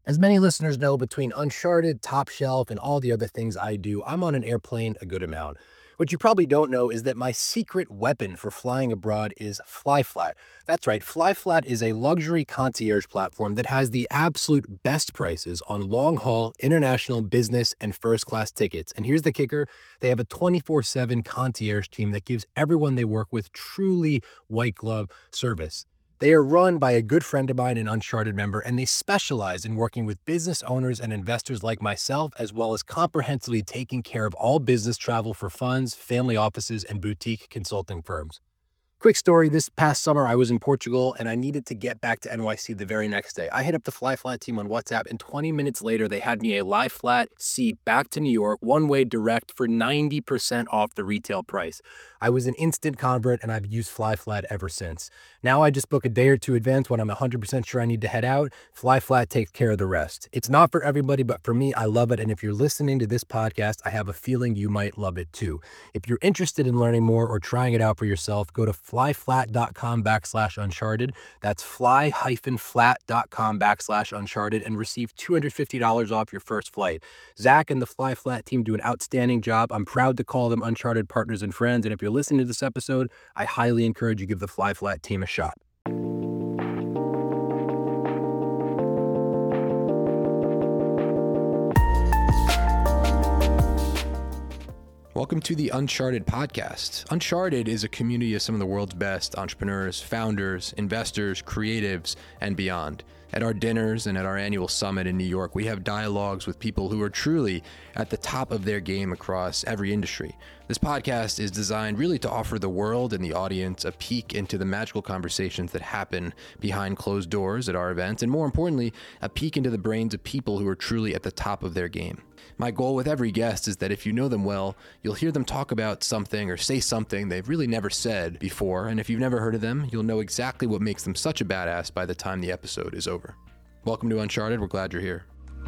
As many listeners know, between Uncharted, Top Shelf, and all the other things I do, I'm on an airplane a good amount. What you probably don't know is that my secret weapon for flying abroad is FlyFlat. That's right, FlyFlat is a luxury concierge platform that has the absolute best prices on long haul, international, business, and first class tickets. And here's the kicker, they have a 24/7 concierge team that gives everyone they work with truly white glove service. They are run by a good friend of mine, an Uncharted member, and they specialize in working with business owners and investors like myself, as well as comprehensively taking care of all business travel for funds, family offices, and boutique consulting firms. Quick story, this past summer I was in Portugal and I needed to get back to NYC the very next day. I hit up the FlyFlat team on WhatsApp and 20 minutes later they had me a lie flat seat back to New York, one-way direct for 90% off the retail price. I was an instant convert and I've used FlyFlat ever since. Now I just book a day or two advance when I'm 100% sure I need to head out. FlyFlat takes care of the rest. It's not for everybody, but for me, I love it. And if you're listening to this podcast, I have a feeling you might love it too. If you're interested in learning more or trying it out for yourself, go to flyflat.com/uncharted. That's fly-flat.com/uncharted and receive $250 off your first flight. Zach and the FlyFlat team do an outstanding job. I'm proud to call them Uncharted partners and friends. And if you're listening to this episode, I highly encourage you give the FlyFlat team a shot. Welcome to the Uncharted podcast. Uncharted is a community of some of the world's best entrepreneurs, founders, investors, creatives, and beyond. At our dinners and at our annual summit in New York, we have dialogues with people who are truly at the top of their game across every industry. This podcast is designed really to offer the world and the audience a peek into the magical conversations that happen behind closed doors at our events, and more importantly, a peek into the brains of people who are truly at the top of their game. My goal with every guest is that if you know them well, you'll hear them talk about something or say something they've really never said before, and if you've never heard of them, you'll know exactly what makes them such a badass by the time the episode is over. Welcome to Uncharted. We're glad you're here.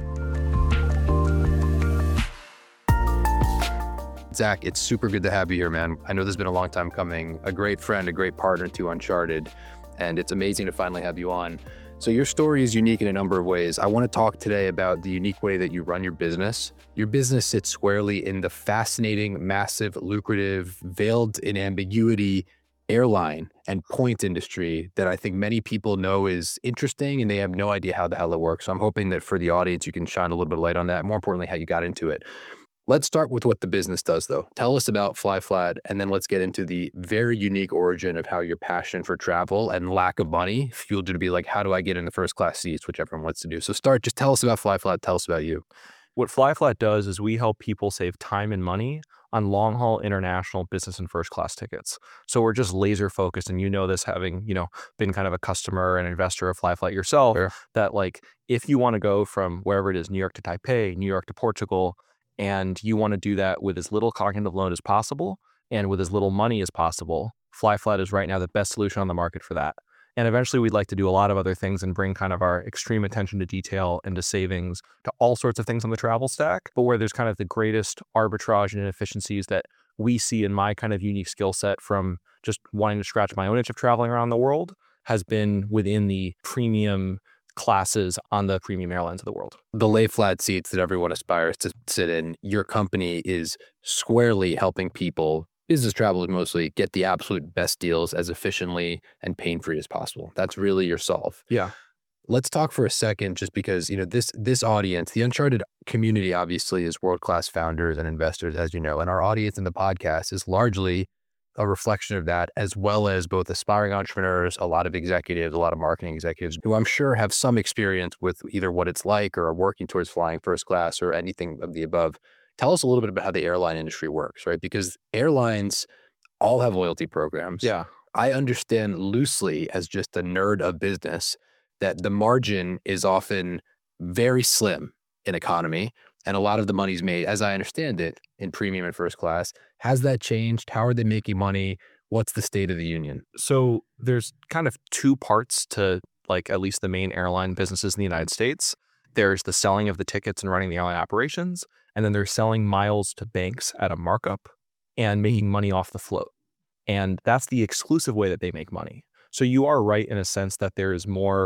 Zach, it's super good to have you here, man. I know this has been a long time coming. A great friend, a great partner to Uncharted, and it's amazing to finally have you on. So your story is unique in a number of ways. I want to talk today about the unique way that you run your business. Your business sits squarely in the fascinating, massive, lucrative, veiled in ambiguity airline and point industry that I think many people know is interesting and they have no idea how the hell it works. So I'm hoping that for the audience, you can shine a little bit of light on that. More importantly, how you got into it. Let's start with what the business does, though. Tell us about FlyFlat, and then let's get into the very unique origin of how your passion for travel and lack of money fueled you to be like, how do I get into first class seats, which everyone wants to do. So just tell us about FlyFlat. Tell us about you. What FlyFlat does is we help people save time and money on long-haul international business and first class tickets. So we're just laser focused, and you know this having, been kind of a customer and investor of FlyFlat yourself, Sure. that like if you want to go from wherever it is, New York to Taipei, New York to Portugal, and you want to do that with as little cognitive load as possible and with as little money as possible, FlyFlat is right now the best solution on the market for that. And eventually we'd like to do a lot of other things and bring kind of our extreme attention to detail and to savings to all sorts of things on the travel stack. But where there's kind of the greatest arbitrage and inefficiencies that we see in my kind of unique skill set from just wanting to scratch my own itch of traveling around the world has been within the premium classes on the premium airlines of the world. The lay flat seats that everyone aspires to sit in, your company is squarely helping people, business travelers mostly, get the absolute best deals as efficiently and pain-free as possible. That's really your solve. Yeah. Let's talk for a second, just because, this audience, the Uncharted community obviously is world-class founders and investors, as you know, and our audience in the podcast is largely a reflection of that, as well as both aspiring entrepreneurs, a lot of executives, a lot of marketing executives who I'm sure have some experience with either what it's like or are working towards flying first class or anything of the above. Tell us a little bit about how the airline industry works, right? Because airlines all have loyalty programs. Yeah. I understand loosely, as just a nerd of business, that the margin is often very slim in economy. And a lot of the money's made, as I understand it, in premium and first class. Has that changed? How are they making money? What's the state of the union? So there's kind of two parts to like at least the main airline businesses in the United States. There's the selling of the tickets and running the airline operations. And then they're selling miles to banks at a markup and making money off the float. And that's the exclusive way that they make money. So you are right in a sense that there is more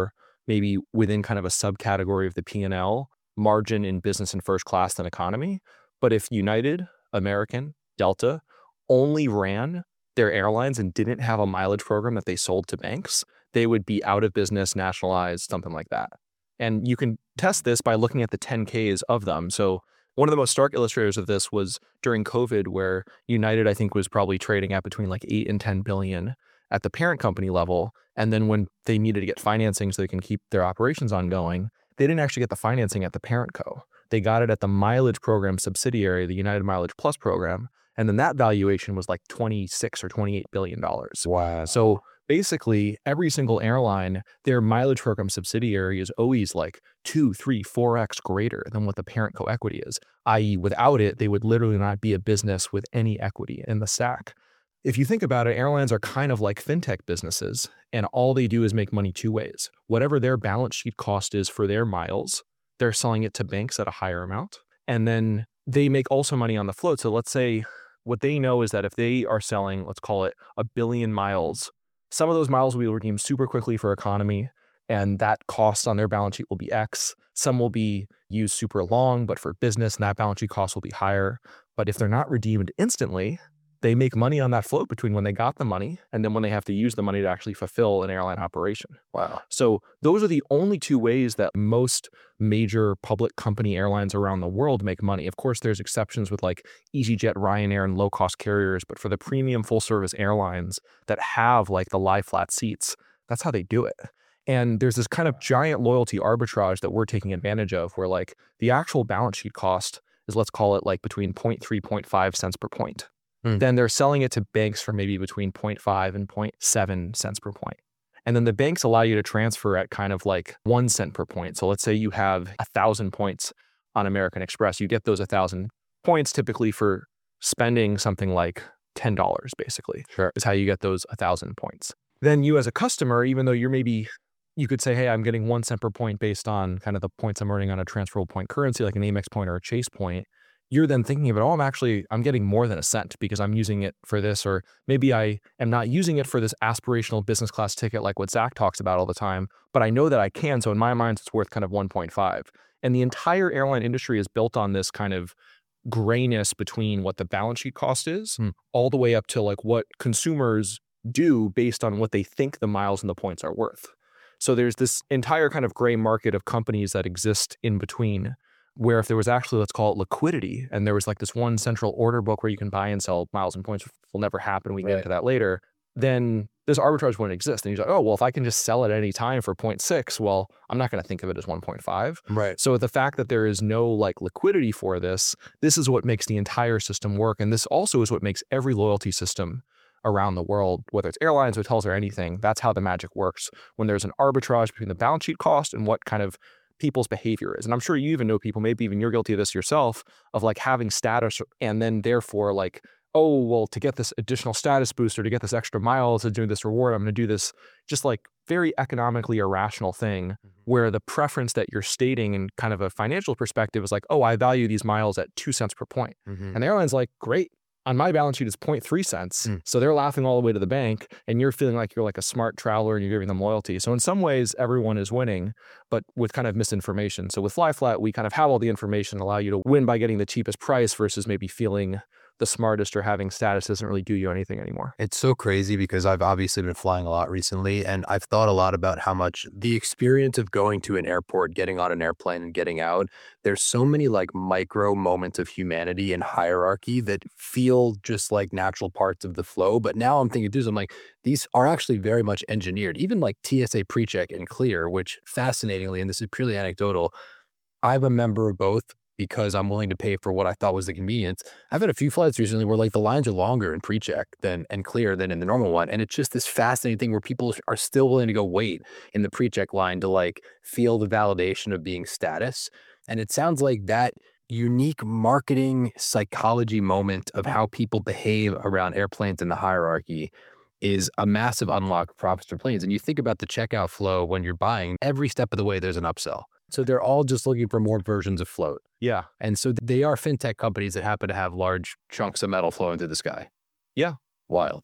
maybe within kind of a subcategory of the P&L margin in business and first class than economy. But if United, American, Delta only ran their airlines and didn't have a mileage program that they sold to banks, they would be out of business, nationalized, something like that. And you can test this by looking at the 10Ks of them. So one of the most stark illustrators of this was during COVID, where United, I think, was probably trading at between like 8 and 10 billion at the parent company level. And then when they needed to get financing so they can keep their operations ongoing, they didn't actually get the financing at the parent co. They got it at the mileage program subsidiary, the United Mileage Plus program. And then that valuation was like 26 or $28 billion. Wow. So basically, every single airline, their mileage program subsidiary is always like 2, 3, 4x greater than what the parent co-equity is, i.e. without it, they would literally not be a business with any equity in the stack. If you think about it, airlines are kind of like fintech businesses, and all they do is make money two ways. Whatever their balance sheet cost is for their miles, they're selling it to banks at a higher amount. And then they make also money on the float. So let's say what they know is that if they are selling, let's call it 1 billion miles, some of those miles will be redeemed super quickly for economy, and that cost on their balance sheet will be X. Some will be used super long, but for business, and that balance sheet cost will be higher. But if they're not redeemed instantly, they make money on that float between when they got the money and then when they have to use the money to actually fulfill an airline operation. Wow. So those are the only two ways that most major public company airlines around the world make money. Of course, there's exceptions with like EasyJet, Ryanair, and low-cost carriers, but for the premium full-service airlines that have like the lie flat seats, that's how they do it. And there's this kind of giant loyalty arbitrage that we're taking advantage of where like the actual balance sheet cost is, let's call it like between 0.3, 0.5 cents per point. Then they're selling it to banks for maybe between 0.5 and 0.7 cents per point. And then the banks allow you to transfer at kind of like 1 cent per point. So let's say you have 1,000 points on American Express. You get those 1,000 points typically for spending something like $10, basically. Sure. Is how you get those 1,000 points. Then you as a customer, even though you're maybe, you could say, hey, I'm getting 1 cent per point based on kind of the points I'm earning on a transferable point currency like an Amex point or a Chase point. You're then thinking of it, oh, I'm getting more than a cent because I'm using it for this, or maybe I am not using it for this aspirational business class ticket like what Zach talks about all the time, but I know that I can. So in my mind, it's worth kind of 1.5. And the entire airline industry is built on this kind of grayness between what the balance sheet cost is all the way up to like what consumers do based on what they think the miles and the points are worth. So there's this entire kind of gray market of companies that exist in between, where if there was actually, let's call it liquidity, and there was like this one central order book where you can buy and sell miles and points, which will never happen, we can get into that later, then this arbitrage wouldn't exist. And he's like, oh, well, if I can just sell it at any time for 0.6, well, I'm not going to think of it as 1.5. Right. So the fact that there is no like liquidity for this is what makes the entire system work. And this also is what makes every loyalty system around the world, whether it's airlines, hotels, or anything. That's how the magic works. When there's an arbitrage between the balance sheet cost and what kind of people's behavior is. And I'm sure you even know people, maybe even you're guilty of this yourself, of like having status and then therefore like, oh, well, to get this additional status booster, to get this extra miles, to do this reward, I'm going to do this just like very economically irrational thing where the preference that you're stating in kind of a financial perspective is like, oh, I value these miles at 2 cents per point. And the airline's like, great. On my balance sheet, it's 0.3 cents. So they're laughing all the way to the bank and you're feeling like you're like a smart traveler and you're giving them loyalty. So in some ways, everyone is winning, but with kind of misinformation. So with FlyFlat, we kind of have all the information, allow you to win by getting the cheapest price versus maybe feeling the smartest or having status doesn't really do you anything anymore. It's so crazy because I've obviously been flying a lot recently, and I've thought a lot about how much the experience of going to an airport, getting on an airplane and getting out, there's so many like micro moments of humanity and hierarchy that feel just like natural parts of the flow. But now I'm thinking through, I'm like, these are actually very much engineered, even like TSA PreCheck and Clear, which fascinatingly, and this is purely anecdotal, I'm a member of both because I'm willing to pay for what I thought was the convenience. I've had a few flights recently where like the lines are longer in PreCheck and Clear than in the normal one. And it's just this fascinating thing where people are still willing to go wait in the PreCheck line to like feel the validation of being status. And it sounds like that unique marketing psychology moment of how people behave around airplanes in the hierarchy is a massive unlock for profits for planes. And you think about the checkout flow when you're buying, every step of the way, there's an upsell. So they're all just looking for more versions of float. Yeah. And so they are fintech companies that happen to have large chunks of metal flowing through the sky. Yeah. Wild.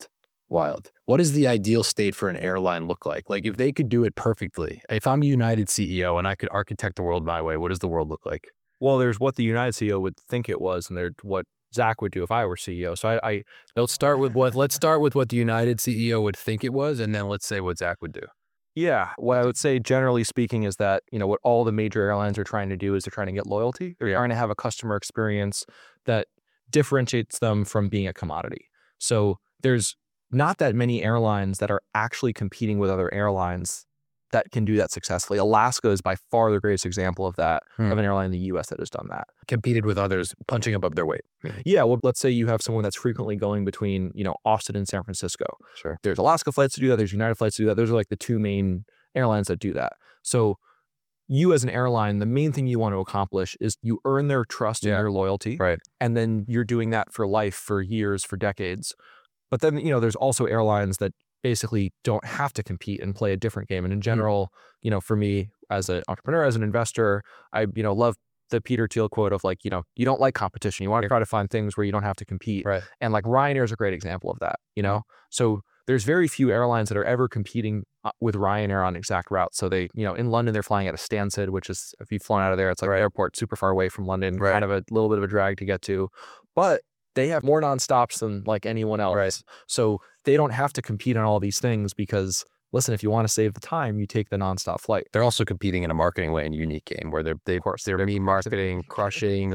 Wild. What does the ideal state for an airline look like? Like if they could do it perfectly, if I'm a United CEO and I could architect the world my way, what does the world look like? Well, there's what the United CEO would think it was, and there's what Zach would do if I were CEO. So I Let's start with what the United CEO would think it was, and then let's say what Zach would do. yeah, what I would say generally speaking is that, what all the major airlines are trying to do is they're trying to get loyalty. They're trying to have a customer experience that differentiates them from being a commodity. So there's not that many airlines that are actually competing with other airlines that can do that successfully. Alaska is by far the greatest example of that, of an airline in the US that has done that. Competed with others punching above their weight. Yeah, well, let's say you have someone that's frequently going between, Austin and San Francisco. Sure. There's Alaska flights to do that. There's United flights to do that. Those are like the two main airlines that do that. So you as an airline, the main thing you want to accomplish is you earn their trust and their loyalty. Right. And then you're doing that for life, for years, for decades. But then, there's also airlines that basically don't have to compete and play a different game. And in general, for me as an entrepreneur, as an investor, I, love the Peter Thiel quote of like, you don't like competition. You want to try to find things where you don't have to compete. Right. And like Ryanair is a great example of that, So there's very few airlines that are ever competing with Ryanair on exact routes. So they, in London, they're flying out of Stansted, which is, if you've flown out of there, it's like an airport super far away from London, kind of a little bit of a drag to get to. But they have more nonstops than like anyone else. Right. So they don't have to compete on all these things because, listen, if you want to save the time, you take the nonstop flight. They're also competing in a marketing way and unique game where they're meme marketing, crushing,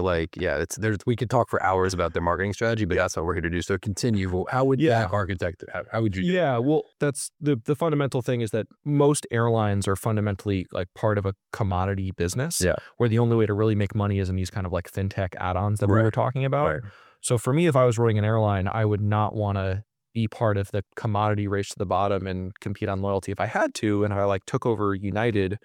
we could talk for hours about their marketing strategy, but that's what we're here to do. So continue. How would that architect it? How would you? Yeah, well, that's the fundamental thing is that most airlines are fundamentally like part of a commodity business. Yeah. Where the only way to really make money is in these kind of like fintech add-ons that we were talking about. Right. So for me, if I was running an airline, I would not want to be part of the commodity race to the bottom and compete on loyalty. If I had to, and if I like took over United,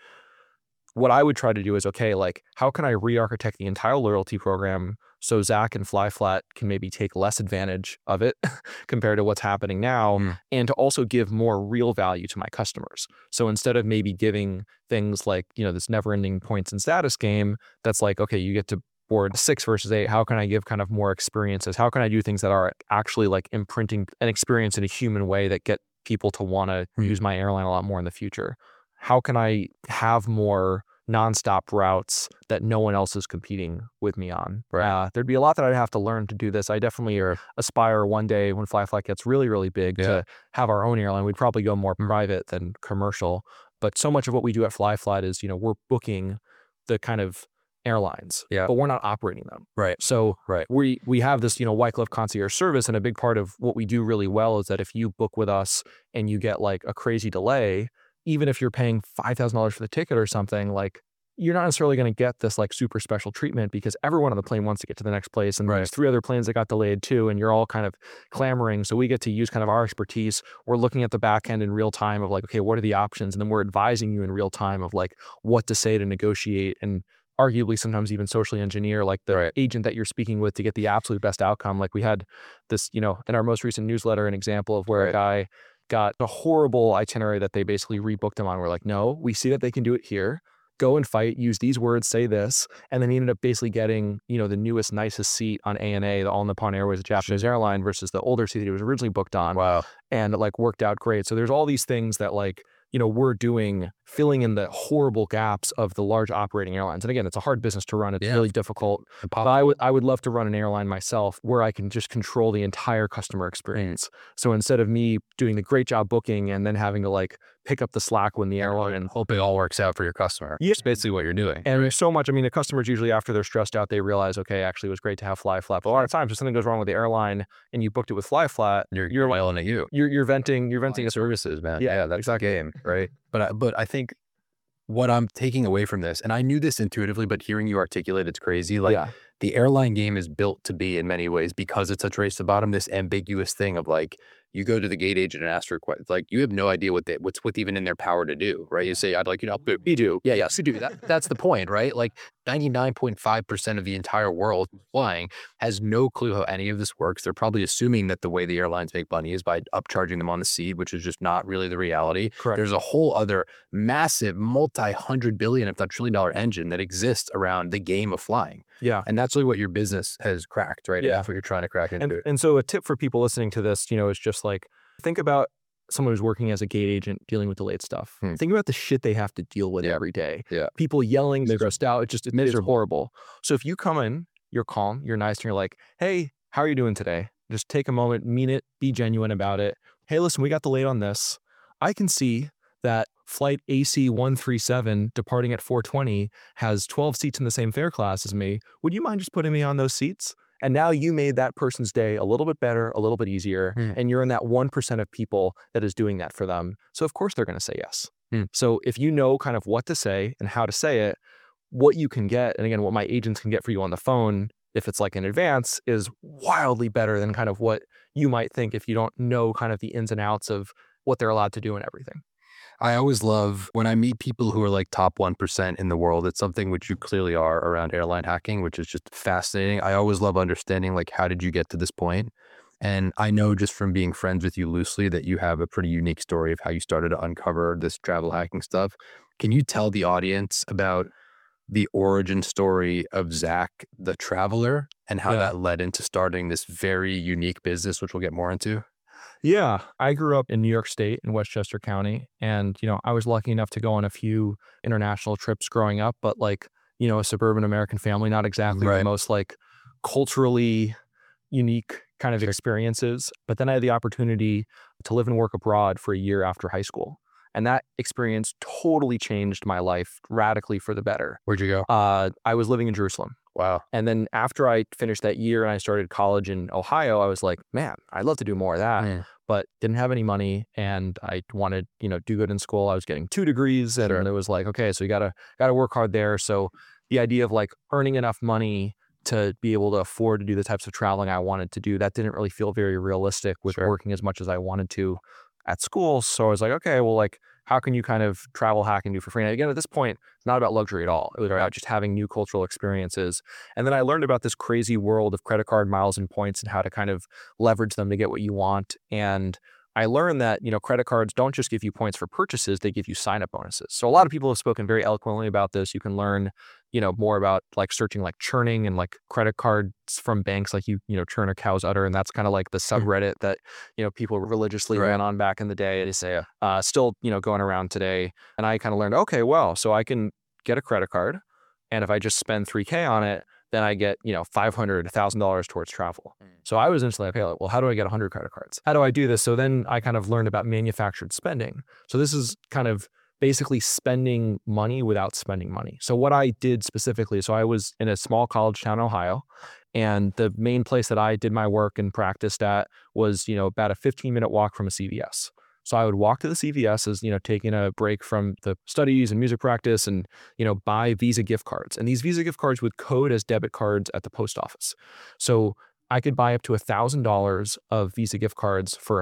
what I would try to do is, okay, like how can I re-architect the entire loyalty program so Zach and FlyFlat can maybe take less advantage of it compared to what's happening now, and to also give more real value to my customers. So instead of maybe giving things like, this never-ending points and status game, that's like, okay, you get to board 6 versus 8, how can I give kind of more experiences? How can I do things that are actually like imprinting an experience in a human way that get people to want to use my airline a lot more in the future? How can I have more nonstop routes that no one else is competing with me on? Right. There'd be a lot that I'd have to learn to do this. I definitely aspire one day when FlyFly gets really, really big to have our own airline. We'd probably go more private than commercial. But so much of what we do at FlyFlat is, we're booking the kind of airlines, but we're not operating them. Right. So we have this, white glove concierge service, and a big part of what we do really well is that if you book with us and you get like a crazy delay, even if you're paying $5,000 for the ticket or something, like you're not necessarily going to get this like super special treatment because everyone on the plane wants to get to the next place, and there's 3 other planes that got delayed too, and you're all kind of clamoring. So we get to use kind of our expertise. We're looking at the back end in real time of like, okay, what are the options? And then we're advising you in real time of like what to say to negotiate, and arguably sometimes even socially engineer like the agent that you're speaking with to get the absolute best outcome. Like we had this, in our most recent newsletter, an example of where a guy got a horrible itinerary that they basically rebooked him on. We're like, no, we see that they can do it here. Go and fight, use these words, say this. And then he ended up basically getting, the newest, nicest seat on ANA, the All Nippon Airways, a Japanese airline, versus the older seat that he was originally booked on. Wow. And it like worked out great. So there's all these things that like, we're doing, filling in the horrible gaps of the large operating airlines. And again, it's a hard business to run. It's really difficult. But I would love to run an airline myself where I can just control the entire customer experience. So instead of me doing the great job booking and then having to like pick up the slack when the airline, and hope it all works out for your customer. That's basically what you're doing. And there's so much, the customers usually after they're stressed out, they realize, okay, actually it was great to have FlyFlat. But a lot of times if something goes wrong with the airline and you booked it with FlyFlat, you're yelling at you. You're venting services, man. Yeah, that's exactly the game, right? But I think what I'm taking away from this, and I knew this intuitively, but hearing you articulate, it's crazy. Like the airline game is built to be in many ways, because it's such race to the bottom, this ambiguous thing of like, you go to the gate agent and ask for questions. Like you have no idea what's even in their power to do, right? You say, I'd like, we do. Yes, we do. That's the point, right? Like 99.5% of the entire world flying has no clue how any of this works. They're probably assuming that the way the airlines make money is by upcharging them on the seat, which is just not really the reality. Correct. There's a whole other massive multi-hundred billion, if not trillion-dollar engine that exists around the game of flying. Yeah. And that's really what your business has cracked, right? Yeah. And that's what you're trying to crack into. And so a tip for people listening to this, is just like, Think about someone who's working as a gate agent dealing with delayed stuff. Think about the shit they have to deal with every day. People yelling, stressed out. It's horrible. So if you come in, you're calm, you're nice, and you're like, hey, how are you doing today? Just take a moment, mean it, be genuine about it. Hey, listen, we got delayed on this. I can see that flight AC 137 departing at 4:20 has 12 seats in the same fare class as me. Would you mind just putting me on those seats? And now you made that person's day a little bit better, a little bit easier, and you're in that 1% of people that is doing that for them. So of course they're going to say yes. So if you know kind of what to say and how to say it, what you can get, and again, what my agents can get for you on the phone, if it's like in advance, is wildly better than kind of what you might think if you don't know kind of the ins and outs of what they're allowed to do and everything. I always love when I meet people who are like top 1% in the world. It's something which you clearly are around airline hacking, which is just fascinating. I always love understanding, like, how did you get to this point? And I know just from being friends with you loosely that you have a pretty unique story of how you started to uncover this travel hacking stuff. Can you tell the audience about the origin story of Zach the Traveler and how that led into starting this very unique business, which we'll get more into? Yeah, I grew up in New York State in Westchester County, and I was lucky enough to go on a few international trips growing up, but like, a suburban American family, not exactly the most like culturally unique kind of experiences. But then I had the opportunity to live and work abroad for a year after high school. And that experience totally changed my life radically for the better. Where'd you go? I was living in Jerusalem. Wow. And then after I finished that year and I started college in Ohio, I was like, man, I'd love to do more of that, but didn't have any money and I wanted, do good in school. I was getting 2 degrees and it was like, okay, so you gotta work hard there. So the idea of like earning enough money to be able to afford to do the types of traveling I wanted to do, that didn't really feel very realistic with working as much as I wanted to at school. So I was like, okay, well, like, how can you kind of travel hack and do for free? And again, at this point, it's not about luxury at all. It was about just having new cultural experiences. And then I learned about this crazy world of credit card miles and points and how to kind of leverage them to get what you want. And I learned that, credit cards don't just give you points for purchases, they give you sign-up bonuses. So a lot of people have spoken very eloquently about this. You can learn, more about like searching like churning and like credit cards from banks, like churn a cow's udder. And that's kind of like the subreddit that, people religiously ran on back in the day. They say, still, going around today. And I kind of learned, okay, well, so I can get a credit card. And if I just spend $3,000 on it, then I get, $500, $1,000 towards travel. So I was instantly like, okay, well, how do I get 100 credit cards? How do I do this? So then I kind of learned about manufactured spending. So this is kind of basically spending money without spending money. So what I did specifically, so I was in a small college town in Ohio, and the main place that I did my work and practiced at was, about a 15-minute walk from a CVS. So I would walk to the CVS as, taking a break from the studies and music practice and, buy Visa gift cards. And these Visa gift cards would code as debit cards at the post office. So I could buy up to $1,000 of Visa gift cards for a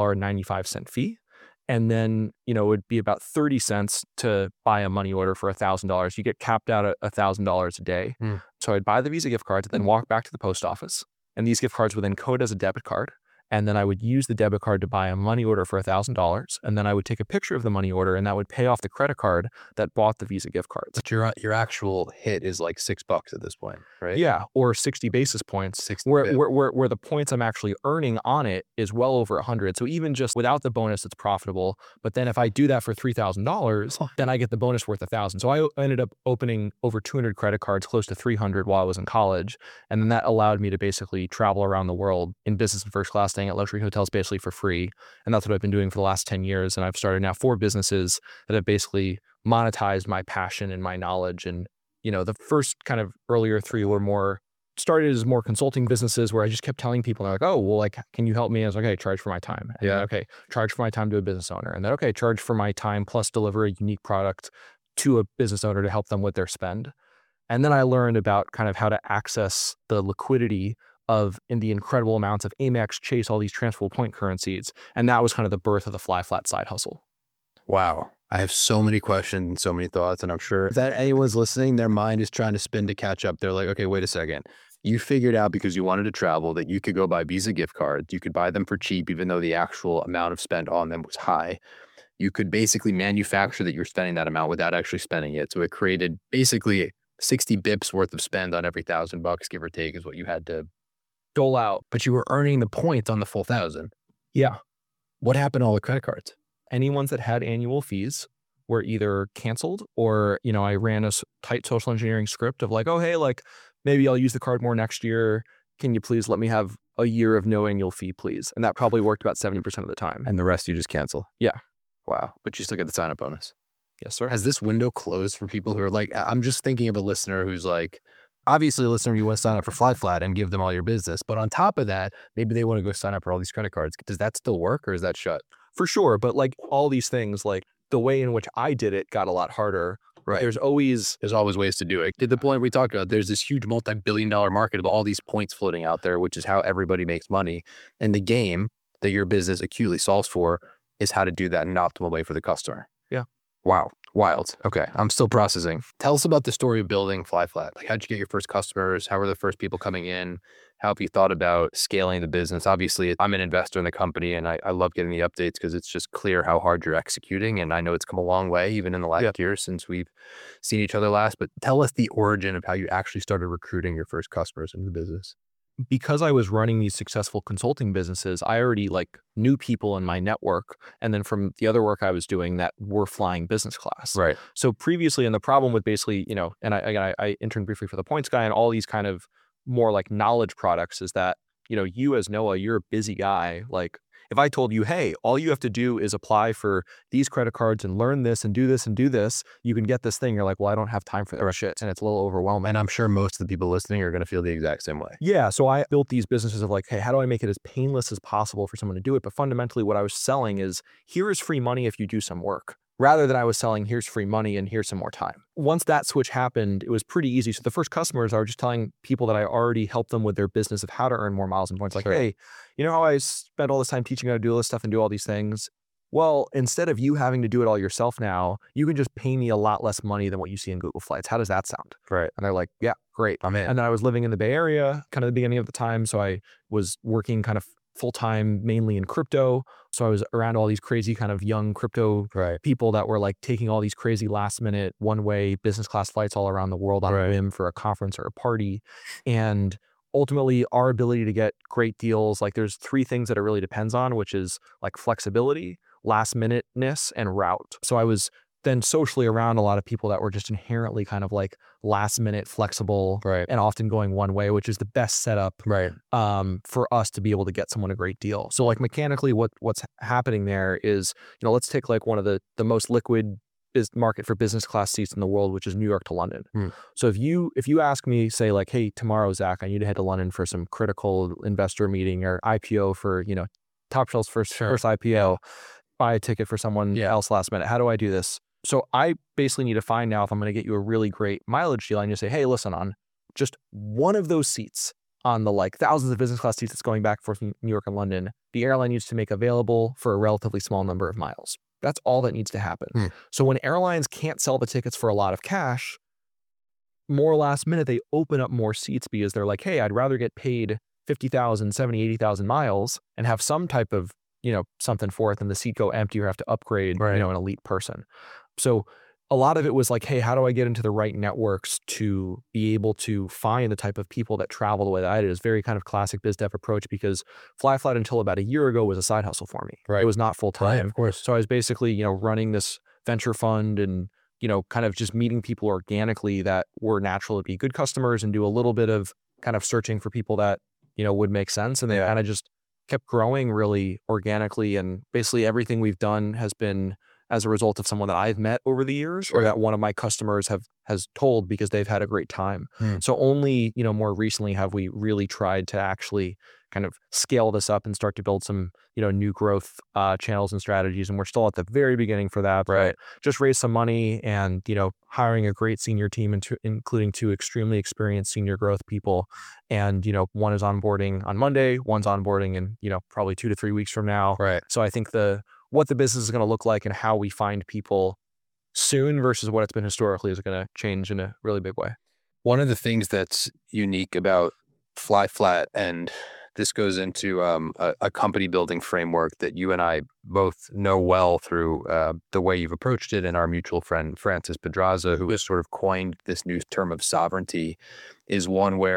$5.95 fee. And then, it would be about 30 cents to buy a money order for $1,000. You get capped out at $1,000 a day. So I'd buy the Visa gift cards, then walk back to the post office. And these gift cards would then code as a debit card. And then I would use the debit card to buy a money order for $1,000. And then I would take a picture of the money order and that would pay off the credit card that bought the Visa gift cards. But your actual hit is like $6 at this point, right? Yeah, or 60 basis points, 60 where the points I'm actually earning on it is well over 100. So even just without the bonus, it's profitable. But then if I do that for $3,000, then I get the bonus worth 1,000. So I ended up opening over 200 credit cards, close to 300 while I was in college. And then that allowed me to basically travel around the world in business and first class, staying at luxury hotels basically for free. And that's what I've been doing for the last 10 years. And I've started now 4 businesses that have basically monetized my passion and my knowledge. And, the first kind of earlier 3 were more started as more consulting businesses where I just kept telling people, they're like, oh, well, like, can you help me? I was like, okay, charge for my time. And then, okay, charge for my time to a business owner. And then, okay, charge for my time plus deliver a unique product to a business owner to help them with their spend. And then I learned about kind of how to access the liquidity of in the incredible amounts of Amex, Chase, all these transferable point currencies. And that was kind of the birth of the Fly Flat side hustle. Wow. I have so many questions and so many thoughts, and I'm sure if that anyone's listening, their mind is trying to spin to catch up. They're like, okay, wait a second. You figured out because you wanted to travel that you could go buy Visa gift cards. You could buy them for cheap, even though the actual amount of spend on them was high. You could basically manufacture that you're spending that amount without actually spending it. So it created basically 60 bips worth of spend on every $1,000, give or take, is what you had to dole out. But you were earning the points on the full 1,000. Yeah. What happened to all the credit cards? Any ones that had annual fees were either canceled or, I ran a tight social engineering script of like, oh, hey, like maybe I'll use the card more next year. Can you please let me have a year of no annual fee, please? And that probably worked about 70% of the time. And the rest you just cancel? Yeah. Wow. But you still get the sign-up bonus. Yes, sir. Has this window closed for people who are like, I'm just thinking of a listener who's like, obviously a listener, you want to sign up for FlyFlat and give them all your business. But on top of that, maybe they want to go sign up for all these credit cards. Does that still work or is that shut? For sure. But like all these things, like the way in which I did it got a lot harder. Right. There's always ways to do it. To the point we talked about, there's this huge multi-billion-dollar market of all these points floating out there, which is how everybody makes money. And the game that your business acutely solves for is how to do that in an optimal way for the customer. Yeah. Wow. Wild. Okay. I'm still processing. Tell us about the story of building FlyFlat. Like, how'd you get your first customers? How were the first people coming in? How have you thought about scaling the business? Obviously, I'm an investor in the company and I love getting the updates because it's just clear how hard you're executing. And I know it's come a long way, even in the last year since we've seen each other last. But tell us the origin of how you actually started recruiting your first customers into the business. Because I was running these successful consulting businesses, I already like knew people in my network. And then from the other work I was doing that were flying business class. Right. So previously, and the problem with basically, and I interned briefly for the Points Guy and all these kind of more like knowledge products is that, you as Noah, you're a busy guy. Like if I told you, hey, all you have to do is apply for these credit cards and learn this and do this and do this, you can get this thing. You're like, well, I don't have time for that shit. And it's a little overwhelming. And I'm sure most of the people listening are going to feel the exact same way. Yeah. So I built these businesses of like, hey, how do I make it as painless as possible for someone to do it? But fundamentally, what I was selling is here is free money if you do some work, rather than I was selling here's free money and here's some more time. Once that switch happened, it was pretty easy. So the first customers, I was just telling people that I already helped them with their business of how to earn more miles and points. Like, hey, you know how I spent all this time teaching how to do all this stuff and do all these things? Well, instead of you having to do it all yourself now, you can just pay me a lot less money than what you see in Google Flights. How does that sound? Right. And they're like, yeah, great. I'm in. And then I was living in the Bay Area kind of the beginning of the time. So I was working kind of full-time mainly in crypto. So I was around all these crazy kind of young crypto people that were like taking all these crazy last minute one-way business class flights all around the world on a whim for a conference or a party. And ultimately our ability to get great deals, like there's three things that it really depends on, which is like flexibility, last minuteness, and route. So I was then socially around a lot of people that were just inherently kind of like last minute flexible and often going one way, which is the best setup for us to be able to get someone a great deal. So like mechanically what's happening there is, let's take like one of the most liquid market for business class seats in the world, which is New York to London. So if you ask me, say like, hey, tomorrow, Zach, I need to head to London for some critical investor meeting or IPO for, Top Shelf's first IPO, buy a ticket for someone else last minute. How do I do this? So I basically need to find now if I'm going to get you a really great mileage deal. I need to say, hey, listen, on just one of those seats on the like thousands of business class seats that's going back and forth from New York and London, the airline needs to make available for a relatively small number of miles. That's all that needs to happen. So when airlines can't sell the tickets for a lot of cash, more last minute, they open up more seats because they're like, hey, I'd rather get paid 50,000, 70, 80,000 miles and have some type of, something for it than the seat go empty or have to upgrade, an elite person. So a lot of it was like, hey, how do I get into the right networks to be able to find the type of people that travel the way that I did? It's very kind of classic biz dev approach because FlyFlat until about a year ago was a side hustle for me. It was not full time. Of course. So I was basically, running this venture fund and, kind of just meeting people organically that were natural to be good customers and do a little bit of kind of searching for people that, would make sense. And they kind of just kept growing really organically. And basically everything we've done has been as a result of someone that I've met over the years or that one of my customers has told because they've had a great time. So only, more recently have we really tried to actually kind of scale this up and start to build some, new growth channels and strategies. And we're still at the very beginning for that. Just raise some money and, hiring a great senior team, including two extremely experienced senior growth people. And, one is onboarding on Monday, one's onboarding in, probably 2 to 3 weeks from now. So I think what the business is going to look like and how we find people soon versus what it's been historically is going to change in a really big way. One of the things that's unique about FlyFlat, and this goes into a company building framework that you and I both know well through the way you've approached it, and our mutual friend Francis Pedraza, who has sort of coined this new term of sovereignty, is one where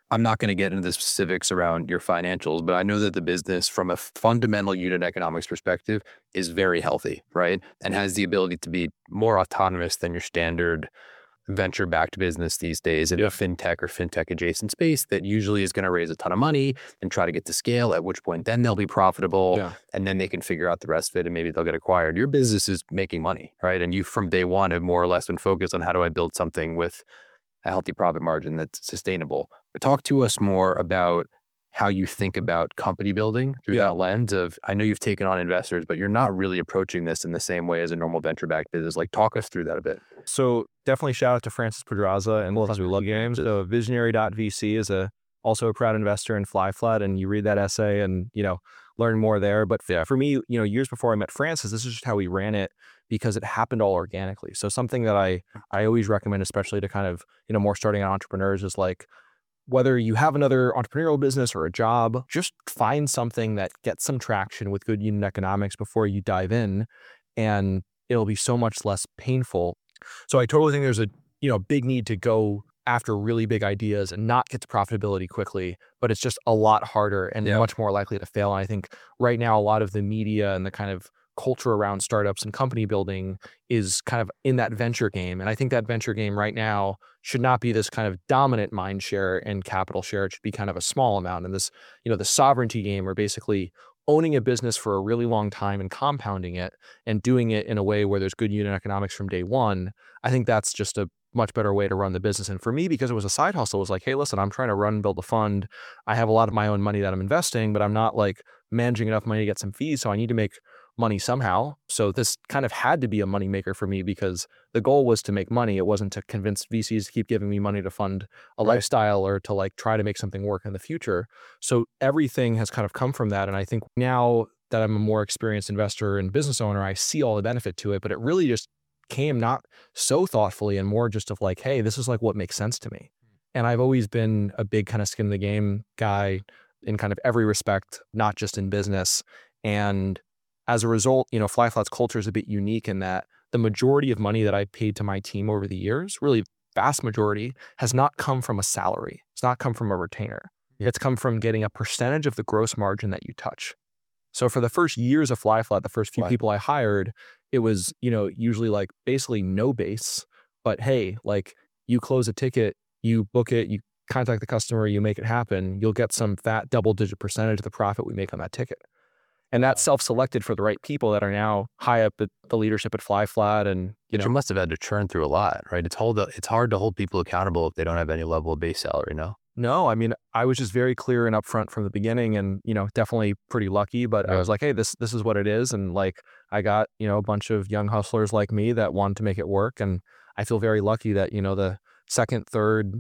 I'm not going to get into the specifics around your financials, but I know that the business from a fundamental unit economics perspective is very healthy, right? And has the ability to be more autonomous than your standard venture-backed business these days in a fintech or fintech adjacent space that usually is going to raise a ton of money and try to get to scale, at which point then they'll be profitable and then they can figure out the rest of it and maybe they'll get acquired. Your business is making money, right? And you from day one have more or less been focused on how do I build something with a healthy profit margin that's sustainable. But talk to us more about how you think about company building through that lens of, I know you've taken on investors, but you're not really approaching this in the same way as a normal venture-backed business. Like, talk us through that a bit. So definitely shout out to Francis Pedraza and we love games. So Visionary.vc is also a proud investor in FlyFlat, and you read that essay and, learn more there. But for me, years before I met Francis, this is just how we ran it because it happened all organically. So something that I always recommend, especially to kind of, more starting out entrepreneurs, is like, whether you have another entrepreneurial business or a job, just find something that gets some traction with good unit economics before you dive in, and it'll be so much less painful. So I totally think there's a big need to go after really big ideas and not get to profitability quickly, but it's just a lot harder and much more likely to fail. And I think right now a lot of the media and the kind of culture around startups and company building is kind of in that venture game. And I think that venture game right now should not be this kind of dominant mind share and capital share. It should be kind of a small amount. And this, the sovereignty game, or basically owning a business for a really long time and compounding it and doing it in a way where there's good unit economics from day one. I think that's just a much better way to run the business. And for me, because it was a side hustle, it was like, hey, listen, I'm trying to build a fund. I have a lot of my own money that I'm investing, but I'm not like managing enough money to get some fees. So I need to make money somehow. So this kind of had to be a money maker for me because the goal was to make money. It wasn't to convince VCs to keep giving me money to fund a lifestyle or to like try to make something work in the future. So everything has kind of come from that. And I think now that I'm a more experienced investor and business owner, I see all the benefit to it, but it really just came not so thoughtfully and more just of like, hey, this is like what makes sense to me. And I've always been a big kind of skin in the game guy in kind of every respect, not just in business. And as a result, FlyFlat's culture is a bit unique in that the majority of money that I've paid to my team over the years, really vast majority, has not come from a salary. It's not come from a retainer. It's come from getting a percentage of the gross margin that you touch. So for the first years of FlyFlat, the first few people I hired, it was, usually like basically no base, but hey, like you close a ticket, you book it, you contact the customer, you make it happen, you'll get some fat double-digit percentage of the profit we make on that ticket. And that's self-selected for the right people that are now high up at the leadership at FlyFlat. And you must have had to churn through a lot, right? It's hard to hold people accountable if they don't have any level of base salary, no? No, I mean, I was just very clear and upfront from the beginning, and definitely pretty lucky. But I was like, hey, this is what it is, and like I got a bunch of young hustlers like me that wanted to make it work, and I feel very lucky that the second, third,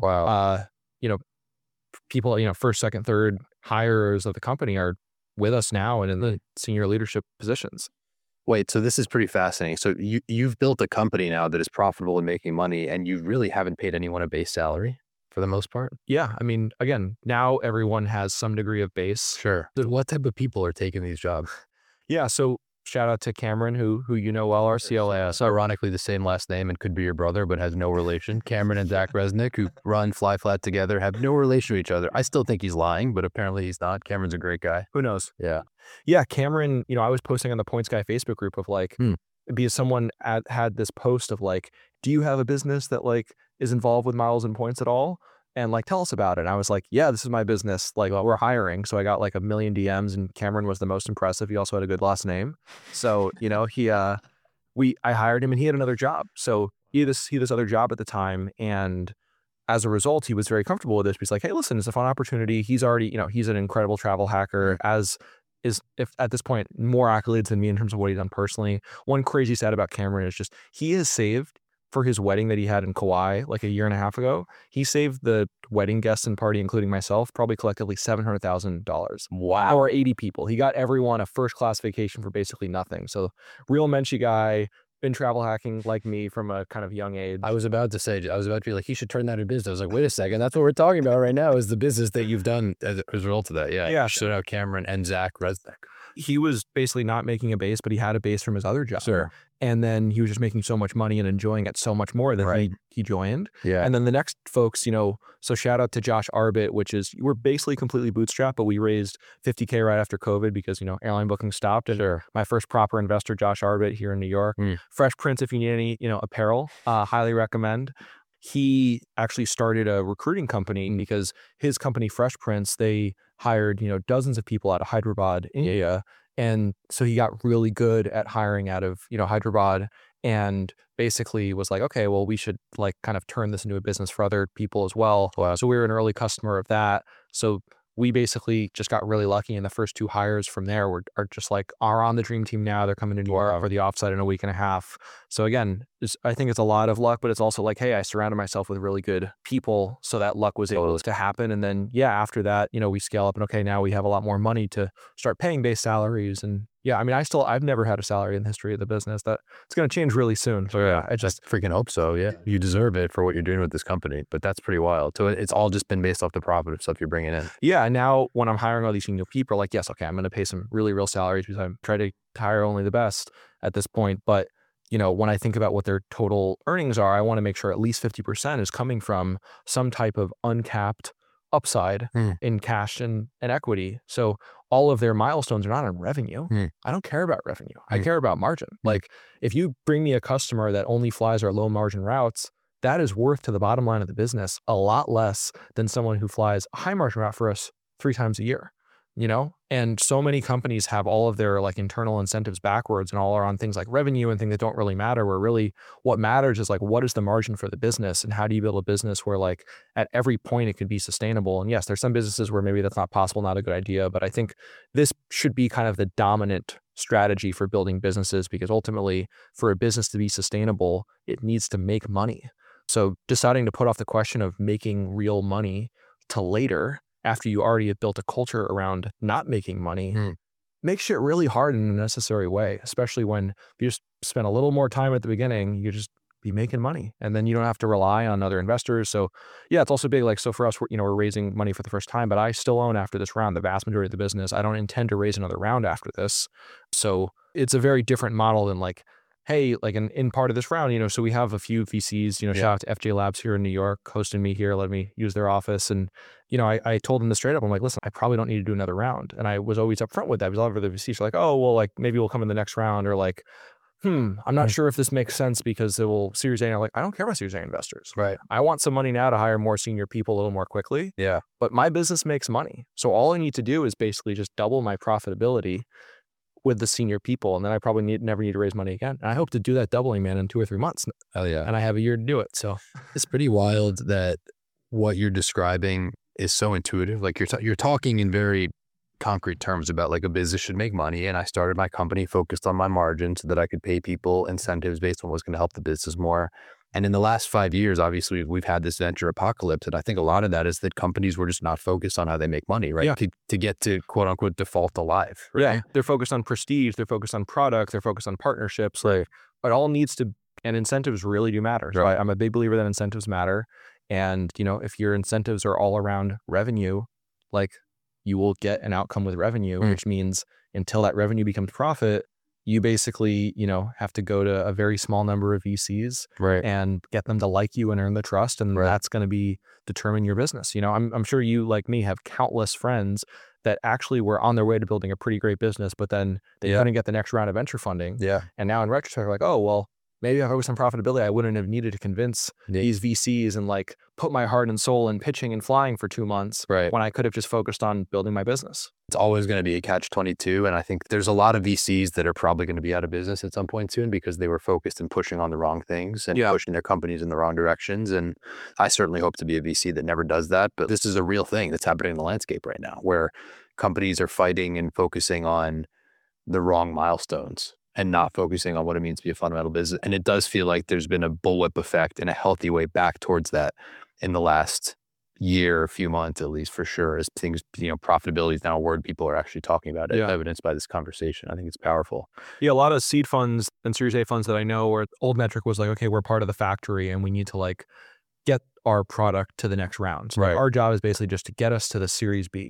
people, first, second, third hires of the company are with us now and in the senior leadership positions. Wait, so this is pretty fascinating. So you've built a company now that is profitable and making money, and you really haven't paid anyone a base salary for the most part? Yeah. I mean, again, now everyone has some degree of base. Sure. So what type of people are taking these jobs? Yeah. So shout out to Cameron, who well, our CLA. So ironically, the same last name and could be your brother, but has no relation. Cameron and Zach Resnick, who run FlyFlat together, have no relation to each other. I still think he's lying, but apparently he's not. Cameron's a great guy. Who knows? Yeah. Yeah. Cameron, I was posting on the Points Guy Facebook group of like, because someone had this post of like, do you have a business that like is involved with miles and points at all? And like, tell us about it. And I was like, yeah, this is my business. Like, we're hiring. So I got like 1 million DMs, and Cameron was the most impressive. He also had a good last name. So, I hired him, and he had another job. So he had this other job at the time. And as a result, he was very comfortable with this. He's like, hey, listen, it's a fun opportunity. He's already, he's an incredible travel hacker, if at this point, more accolades than me in terms of what he's done personally. One crazy stat about Cameron is just, he has saved for his wedding that he had in Kauai like a year and a half ago. He saved the wedding guests and party, including myself, probably collectively $700,000. Wow. Or 80 people. He got everyone a first class vacation for basically nothing. So real Menchie guy, been travel hacking like me from a kind of young age. I was about to be like, he should turn that into business. I was like, wait a second, that's what we're talking about right now is the business that you've done as a result of that. Yeah. Yeah. Shout out Cameron and Zach Resnick. he was basically not making a base, but he had a base from his other job. Sure. And then he was just making so much money and enjoying it so much more that he joined. Yeah. And then the next folks, so shout out to Josh Arbit, which is, we're basically completely bootstrapped, but we raised $50K right after COVID because, airline booking stopped. And my first proper investor, Josh Arbit here in New York. Fresh Prince, if you need any, apparel, highly recommend. He actually started a recruiting company because his company, Fresh Prince, they hired, dozens of people out of Hyderabad, India. And so he got really good at hiring out of, Hyderabad, and basically was like, okay, well, we should like kind of turn this into a business for other people as well. Wow. So we were an early customer of that. So we basically just got really lucky, and the first 2 hires from there are on the dream team now. They're coming to New York for the offsite in a week and a half. So again, I think it's a lot of luck, but it's also like, hey, I surrounded myself with really good people, so that luck was able to happen. And then after that, we scale up, and okay, now we have a lot more money to start paying base salaries. And I've never had a salary in the history of the business. That it's going to change really soon. So I just freaking hope so. Yeah, you deserve it for what you're doing with this company, but that's pretty wild. So it's all just been based off the profit of stuff you're bringing in. Yeah. And now when I'm hiring all these new people, like, yes, okay, I'm going to pay some really real salaries because I'm trying to hire only the best at this point. But when I think about what their total earnings are, I want to make sure at least 50% is coming from some type of uncapped upside in cash and equity. So all of their milestones are not on revenue. I don't care about revenue. I care about margin. Like, if you bring me a customer that only flies our low margin routes, that is worth to the bottom line of the business a lot less than someone who flies a high margin route for us 3 times a year. And so many companies have all of their like internal incentives backwards, and all are on things like revenue and things that don't really matter, where really what matters is like, what is the margin for the business, and how do you build a business where like at every point it could be sustainable? And yes, there's some businesses where maybe that's not possible, not a good idea, but I think this should be kind of the dominant strategy for building businesses, because ultimately for a business to be sustainable, it needs to make money. So deciding to put off the question of making real money to later, after you already have built a culture around not making money, makes shit really hard in a necessary way, especially when you just spend a little more time at the beginning, you just be making money, and then you don't have to rely on other investors. So it's also big. Like, so for us, we're raising money for the first time, but I still own after this round the vast majority of the business. I don't intend to raise another round after this. So it's a very different model than like, hey, like in part of this round, so we have a few VCs, shout out to FJ Labs here in New York, hosting me here, let me use their office. And, I told them this straight up. I'm like, listen, I probably don't need to do another round. And I was always upfront with that, because all of the VCs are like, oh, well, like maybe we'll come in the next round, or like, I'm not sure if this makes sense because it will Series A. And I'm like, I don't care about Series A investors. Right. I want some money now to hire more senior people a little more quickly. Yeah. But my business makes money. So all I need to do is basically just double my profitability with the senior people, and then I probably never need to raise money again. And I hope to do that doubling, man, in 2 or 3 months. Hell yeah. And I have a year to do it. So it's pretty wild that what you're describing is so intuitive. Like, you're talking in very concrete terms about like a business should make money, and I started my company focused on my margin so that I could pay people incentives based on what's going to help the business more. And in the last 5 years, obviously, we've had this venture apocalypse. And I think a lot of that is that companies were just not focused on how they make money, right? Yeah. To get to quote unquote default alive. Right? Yeah. They're focused on prestige. They're focused on product. They're focused on partnerships. Like, it all needs to, and incentives really do matter. So I'm a big believer that incentives matter. And, if your incentives are all around revenue, like, you will get an outcome with revenue, which means until that revenue becomes profit, you basically, have to go to a very small number of VCs and get them to like you and earn the trust. And that's going to determine your business. I'm sure you, like me, have countless friends that actually were on their way to building a pretty great business, but then they couldn't get the next round of venture funding. Yeah. And now in retrospect, they're like, oh, well, maybe if I was on profitability, I wouldn't have needed to convince these VCs and like put my heart and soul in pitching and flying for 2 months when I could have just focused on building my business. It's always going to be a catch-22. And I think there's a lot of VCs that are probably going to be out of business at some point soon because they were focused and pushing on the wrong things and pushing their companies in the wrong directions. And I certainly hope to be a VC that never does that. But this is a real thing that's happening in the landscape right now, where companies are fighting and focusing on the wrong milestones and not focusing on what it means to be a fundamental business. And it does feel like there's been a bullwhip effect in a healthy way back towards that in the last year, a few months, at least for sure, as things, profitability is now a word people are actually talking about, evidenced by this conversation. I think it's powerful. Yeah, a lot of seed funds and Series A funds that I know where old metric was like, okay, we're part of the factory and we need to like get our product to the next round. So like, our job is basically just to get us to the Series B.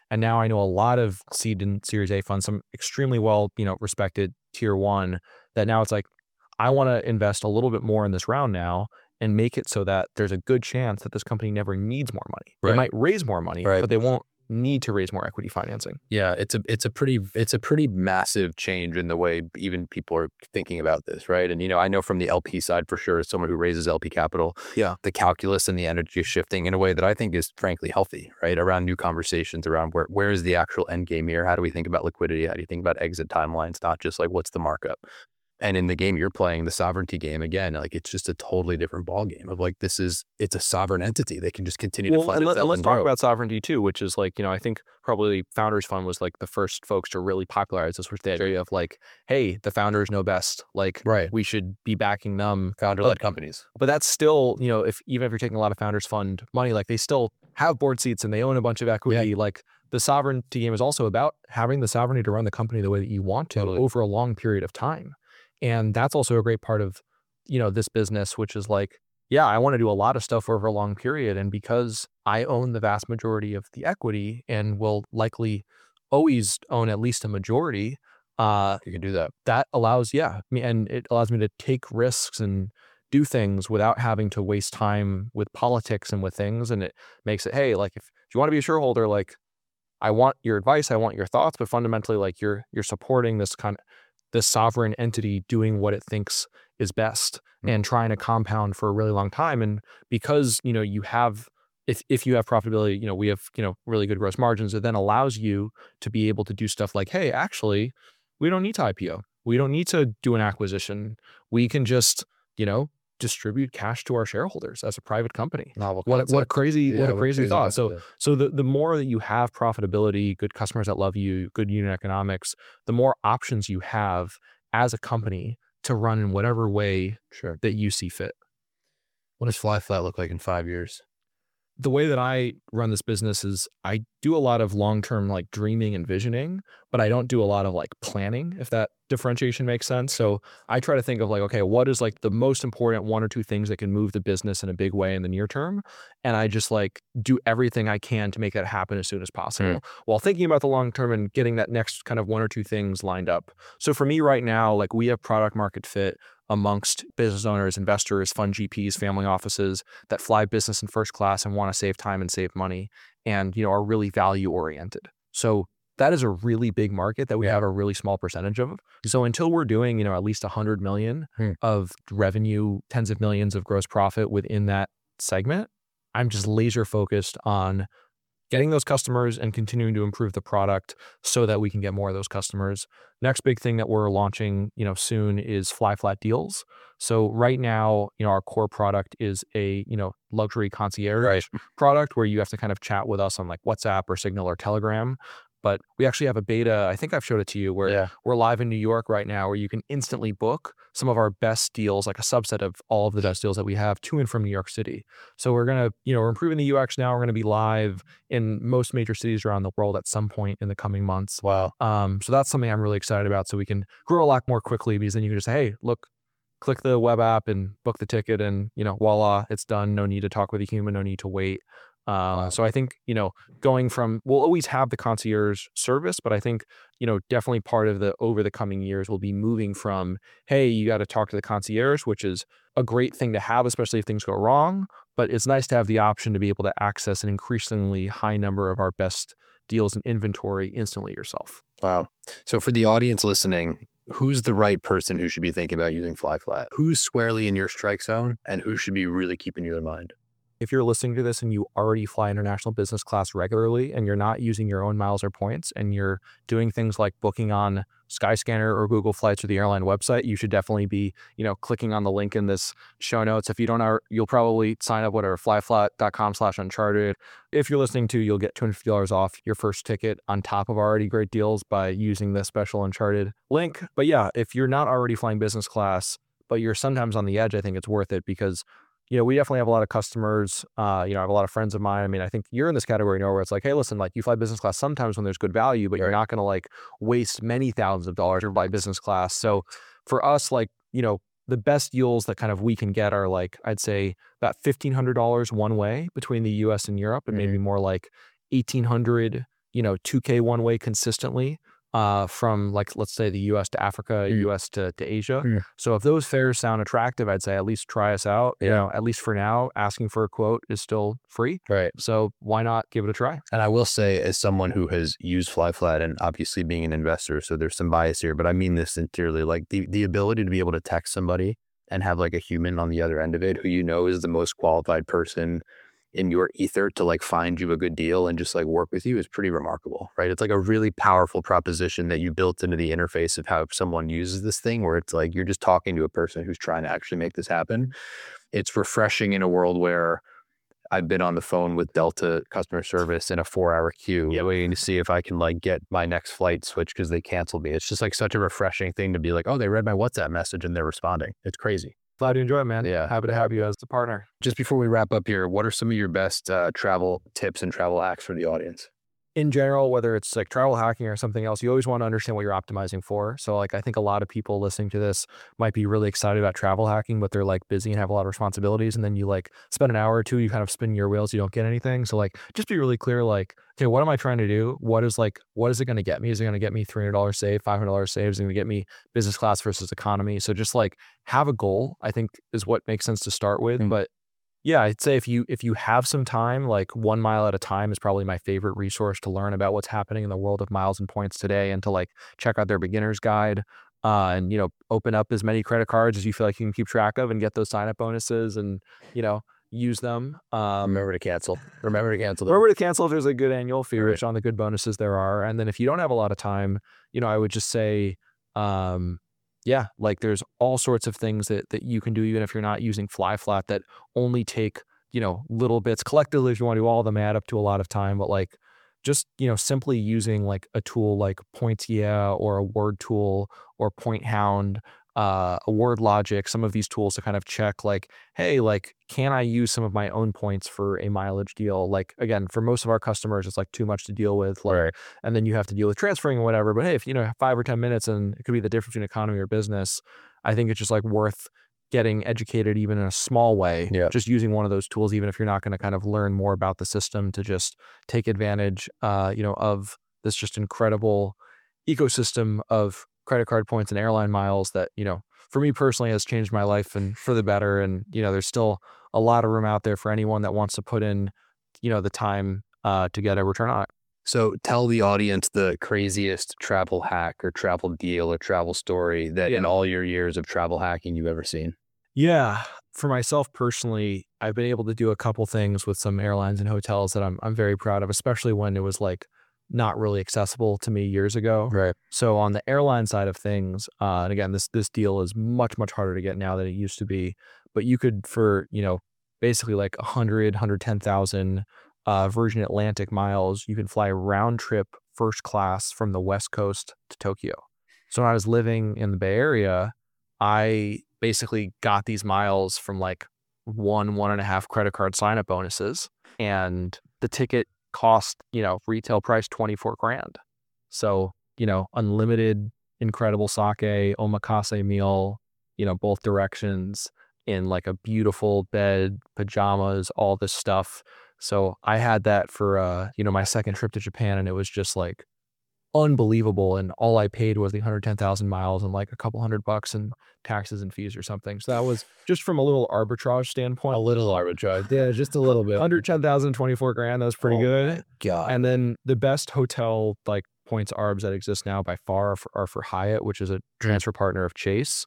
And now I know a lot of seed and Series A funds, some extremely well, respected tier one, that now it's like, I want to invest a little bit more in this round now and make it so that there's a good chance that this company never needs more money. They might raise more money, but they won't need to raise more equity financing. Yeah, it's a pretty massive change in the way even people are thinking about this, right? And I know from the LP side for sure, as someone who raises LP capital, the calculus and the energy is shifting in a way that I think is frankly healthy, right? Around new conversations around where is the actual end game here? How do we think about liquidity? How do you think about exit timelines? Not just like what's the markup? And in the game you're playing, the sovereignty game, again, like it's just a totally different ball game of like, it's a sovereign entity. They can just continue to fund itself. Let's talk about sovereignty too, which is like, I think probably Founders Fund was like the first folks to really popularize this, with the idea of like, hey, the founders know best. Like, we should be backing them. Founder-led companies. But that's still, even if you're taking a lot of Founders Fund money, like they still have board seats and they own a bunch of equity. Like the sovereignty game is also about having the sovereignty to run the company the way that you want to over a long period of time. And that's also a great part of, this business, which is like, I want to do a lot of stuff over a long period. And because I own the vast majority of the equity and will likely always own at least a majority, you can do that. That allows, and it allows me to take risks and do things without having to waste time with politics and with things. And it makes it, hey, like if you want to be a shareholder, like I want your advice, I want your thoughts, but fundamentally, like you're supporting this sovereign entity doing what it thinks is best and trying to compound for a really long time. And because, you have, if you have profitability, we have, really good gross margins, it then allows you to be able to do stuff like, hey, actually, we don't need to IPO. We don't need to do an acquisition. We can just, distribute cash to our shareholders as a private company. What a crazy thought. So the more that you have profitability, good customers that love you, good unit economics, the more options you have as a company to run in whatever way that you see fit. What does FlyFlat look like in 5 years? The way that I run this business is I do a lot of long-term like dreaming and visioning, but I don't do a lot of like planning, if that differentiation makes sense. So I try to think of like, okay, what is like the most important 1 or 2 things that can move the business in a big way in the near term? And I just like do everything I can to make that happen as soon as possible while thinking about the long term and getting that next kind of 1 or 2 things lined up. So for me right now, like we have product market fit amongst business owners, investors, fund GPs, family offices that fly business in first class and want to save time and save money and, are really value oriented. So that is a really big market that we have a really small percentage of. So until we're doing, at least 100 million of revenue, tens of millions of gross profit within that segment, I'm just laser focused on getting those customers and continuing to improve the product so that we can get more of those customers. Next big thing that we're launching, soon is FlyFlat Deals. So right now, our core product is a, luxury concierge product where you have to kind of chat with us on like WhatsApp or Signal or Telegram. But we actually have a beta, I think I've showed it to you, where we're live in New York right now, where you can instantly book some of our best deals, like a subset of all of the best deals that we have to and from New York City. So we're going to, we're improving the UX now. We're going to be live in most major cities around the world at some point in the coming months. Wow. So that's something I'm really excited about. So we can grow a lot more quickly, because then you can just say, hey, look, click the web app and book the ticket and, voila, it's done. No need to talk with a human, no need to wait. So I think, going from, we'll always have the concierge service, but I think, definitely part of over the coming years will be moving from, hey, you got to talk to the concierge, which is a great thing to have, especially if things go wrong, but it's nice to have the option to be able to access an increasingly high number of our best deals and inventory instantly yourself. Wow. So for the audience listening, who's the right person who should be thinking about using FlyFlat? Who's squarely in your strike zone and who should be really keeping you in mind? If you're listening to this and you already fly international business class regularly and you're not using your own miles or points and you're doing things like booking on Skyscanner or Google Flights or the airline website, you should definitely be, clicking on the link in this show notes. If you don't, you'll probably sign up whatever, flyflat.com/uncharted. If you're listening to, you'll get $250 off your first ticket on top of already great deals by using the special Uncharted link. But yeah, if you're not already flying business class, but you're sometimes on the edge, I think it's worth it because we definitely have a lot of customers. I have a lot of friends of mine. I mean, I think you're in this category now where it's like, hey, listen, like you fly business class sometimes when there's good value, but you're not going to like waste many thousands of dollars to fly business class. So for us, like, the best deals that kind of we can get are like, I'd say about $1,500 one way between the US and Europe, and maybe more like $1,800 2K one way consistently from like, let's say the US to Africa, US to Asia. So if those fares sound attractive, I'd say at least try us out. At least for now, asking for a quote is still free. Right. So why not give it a try? And I will say, as someone who has used FlyFlat and obviously being an investor, so there's some bias here, but I mean this sincerely, like the ability to be able to text somebody and have like a human on the other end of it who is the most qualified person in your ether to like find you a good deal and just like work with you is pretty remarkable, right? It's like a really powerful proposition that you built into the interface of how someone uses this thing, where it's like you're just talking to a person who's trying to actually make this happen. It's refreshing in a world where I've been on the phone with Delta customer service in a 4-hour queue waiting to see if I can like get my next flight switched because they canceled me. It's just like such a refreshing thing to be like, oh, they read my WhatsApp message and they're responding. It's crazy. Glad you enjoy it, man. Yeah. Happy to have you as a partner. Just before we wrap up here, what are some of your best travel tips and travel hacks for the audience? In general, whether it's like travel hacking or something else, you always want to understand what you're optimizing for. So like, I think a lot of people listening to this might be really excited about travel hacking, but they're like busy and have a lot of responsibilities. And then you like spend an hour or two, you kind of spin your wheels, you don't get anything. So like, just be really clear, like, okay, what am I trying to do? What is it going to get me? Is it going to get me $300 save, $500 save? Is it going to get me business class versus economy? So just like have a goal, I think is what makes sense to start with. But yeah, I'd say if you have some time, like 1 mile at a time is probably my favorite resource to learn about what's happening in the world of miles and points today, and to like check out their beginner's guide and open up as many credit cards as you feel like you can keep track of and get those sign up bonuses and use them. Remember to cancel. Remember to cancel them. Remember to cancel if there's a good annual fee, which on the good bonuses there are. And then if you don't have a lot of time, I would just say yeah, like there's all sorts of things that you can do, even if you're not using FlyFlat, that only take, little bits. Collectively, if you want to do all of them, add up to a lot of time, but like just, simply using like a tool like Pointia or a word tool or Point Hound, a word logic, some of these tools to kind of check like, hey, like, can I use some of my own points for a mileage deal? Like, again, for most of our customers, it's like too much to deal with. Like, Right. And then you have to deal with transferring or whatever. But hey, if 5 or 10 minutes and it could be the difference between economy or business, I think it's just like worth getting educated even in a small way, just using one of those tools, even if you're not going to kind of learn more about the system, to just take advantage, of this just incredible ecosystem of credit card points and airline miles that, for me personally has changed my life and for the better. And, there's still a lot of room out there for anyone that wants to put in, the time to get a return on it. So tell the audience the craziest travel hack or travel deal or travel story that in all your years of travel hacking you've ever seen. Yeah. For myself personally, I've been able to do a couple things with some airlines and hotels that I'm very proud of, especially when it was like not really accessible to me years ago. Right. So on the airline side of things, and again, this deal is much, much harder to get now than it used to be, but you could for, basically like 110,000 Virgin Atlantic miles, you can fly round trip first class from the West Coast to Tokyo. So when I was living in the Bay Area, I basically got these miles from like 1.5 credit card sign up bonuses, and the ticket cost, retail price $24,000. So, unlimited, incredible sake, omakase meal, both directions, in like a beautiful bed, pajamas, all this stuff. So I had that for, my second trip to Japan, and it was just like unbelievable. And all I paid was the 110,000 miles and like a couple $100 in taxes and fees or something. So that was just from a little arbitrage standpoint. A little arbitrage. Yeah, just a little bit. 110,000, $24,000. That was pretty good. God. And then the best hotel like points arbs that exist now by far are for Hyatt, which is a transfer partner of Chase.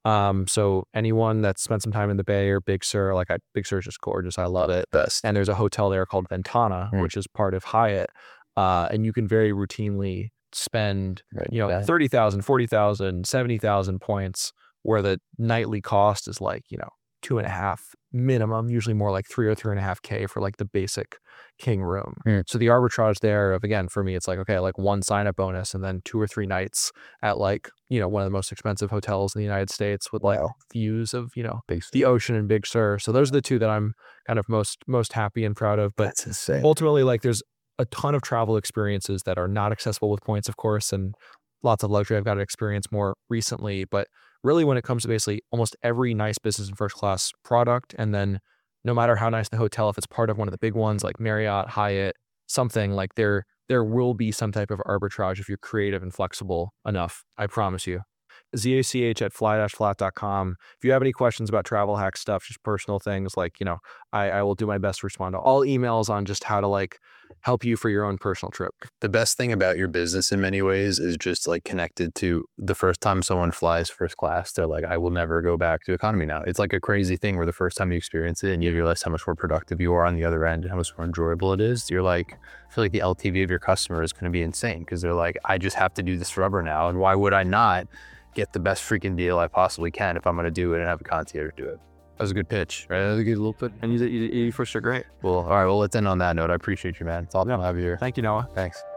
So anyone that's spent some time in the Bay or Big Sur, Big Sur is just gorgeous. I love it. Best. And there's a hotel there called Ventana, which is part of Hyatt. And you can very routinely spend, 30,000, 40,000, 70,000 points, where the nightly cost is like, 2.5 minimum, usually more like 3 or 3.5K for like the basic king room. So the arbitrage there of, again, for me, it's like, okay, like one sign up bonus and then 2 or 3 nights at like, one of the most expensive hotels in the United States with like views of, the ocean and Big Sur. So those are the two that I'm kind of most happy and proud of. But that's insane. Ultimately, like there's a ton of travel experiences that are not accessible with points, of course, and lots of luxury I've got to experience more recently. But really, when it comes to basically almost every nice business and first class product, and then no matter how nice the hotel, if it's part of one of the big ones like Marriott, Hyatt, something like they're there will be some type of arbitrage if you're creative and flexible enough. I promise you. ZACH@fly-flat.com. If you have any questions about travel hack stuff, just personal things, like, I will do my best to respond to all emails on just how to like help you for your own personal trip. The best thing about your business in many ways is just like connected to the first time someone flies first class, they're like, I will never go back to economy now. It's like a crazy thing where the first time you experience it and you realize how much more productive you are on the other end and how much more enjoyable it is. You're like, I feel like the LTV of your customer is going to be insane because they're like, I just have to do this forever now. And why would I not get the best freaking deal I possibly can if I'm going to do it and have a concierge do it? That was a good pitch, right? That was a good little pitch. And you first are great. Well, all right. Well, let's end on that note. I appreciate you, man. It's all I'll have you here. Thank you, Noah. Thanks.